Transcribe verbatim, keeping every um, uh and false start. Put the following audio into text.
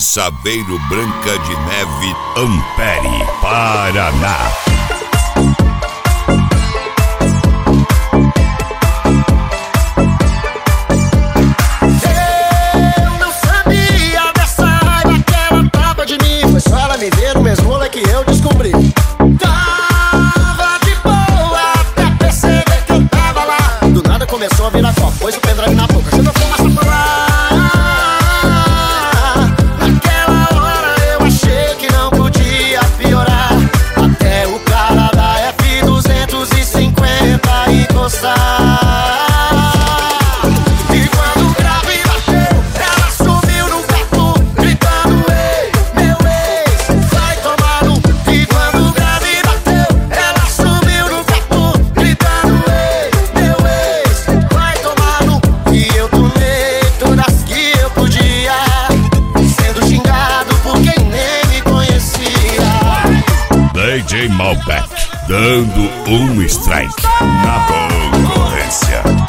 Saveiro Branca de Neve, Ampere, Paraná. Eu não sabia dessa raiva que ela tava de mim. Foi só ela me ver no mesmo rolê que eu descobri. Tava de boa até perceber que eu tava lá. Do nada começou a virar copo, pôs o pendrive na boca, jogou fumaça pra lá. E quando o grave bateu, ela subiu no quarto, gritando: ei, meu ex, vai tomar no. E quando o grave bateu, ela subiu no quarto, gritando: ei, meu ex, vai tomar no. E eu tomei todas que eu podia, sendo xingado por quem nem me conhecia. D J Malbec, dando um strike na concorrência.